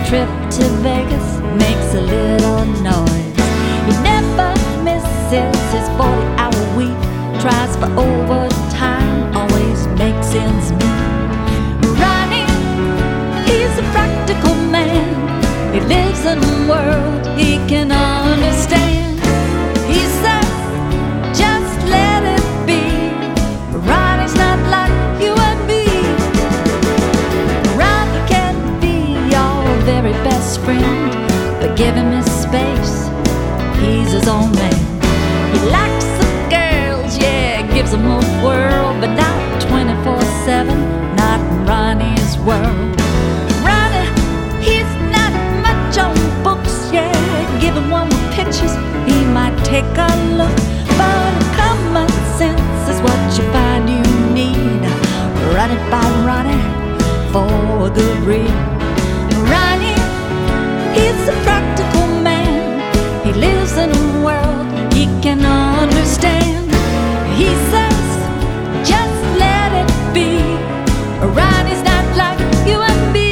trip to Vegas makes a little noise. He never misses his 40-hour week, tries for overtime, always makes ends meet. Ronnie, he's a practical man. He lives in a world he can understand. He says, just let it be. Ronnie's not like you and me. Ronnie can be your very best friend, but give him his space, he's his own man. He likes the girls, yeah, gives them a whirl, but not 24/7, not in Ronnie's world. Ronnie, he's not much on books, yeah, give him one with pictures, he might take a look, but common sense is what you find you need. Run it by Ronnie for the breed. Ronnie, he's a practical man. He lives in a world he can understand. He says, just let it be. Ronnie's not like you and me.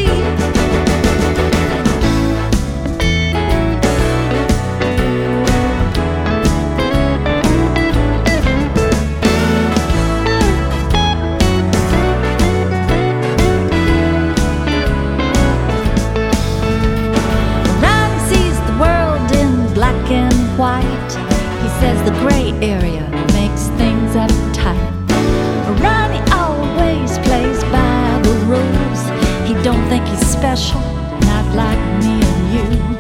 White. He says the gray area makes things uptight. Ronnie always plays by the rules. He don't think he's special, not like me and you.